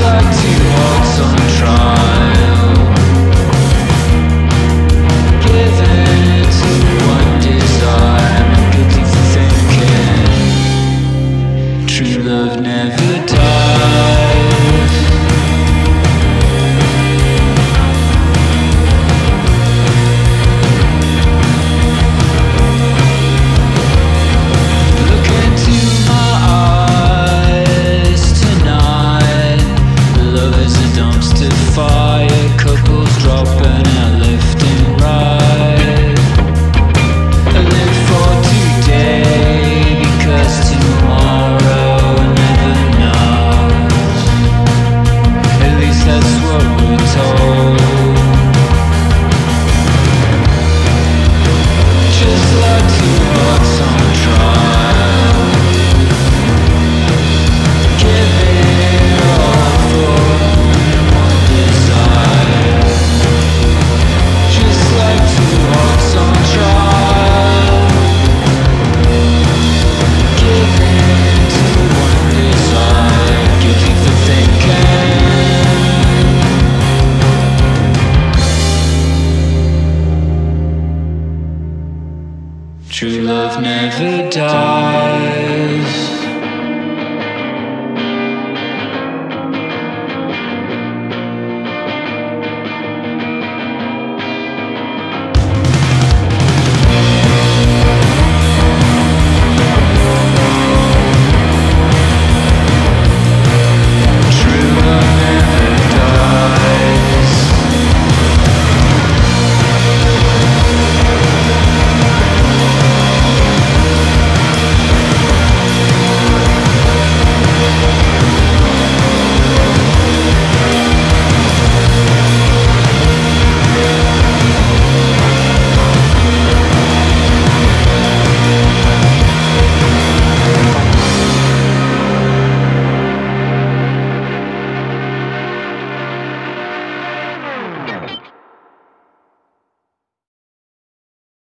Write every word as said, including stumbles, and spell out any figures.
like two hearts on trial, given to one desire, and guilty for thinking true love never dies. Look into my eyes tonight. Love is a dumpster fire, couples dropping out left and right. I live for today because tomorrow never knows. At least that's what we're told. Just like two hearts on trial, giving all for one desire. Just like two hearts on trial, giving to one desire, guilty for thinking true love never dies.